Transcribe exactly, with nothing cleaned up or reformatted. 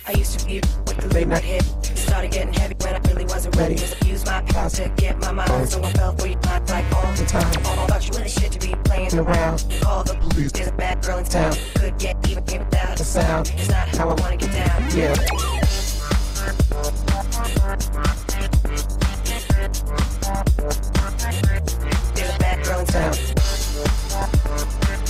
I used to be with the late night hit. Started getting heavy when I really wasn't ready. Cause I used my power to get my mind. So I fell for you like, like all the time. I thought you really shit to be playing around. Call the police, there's a bad girl in town. Could get even without the sound. It's not how I wanna get down. Yeah. There's a bad girl in town.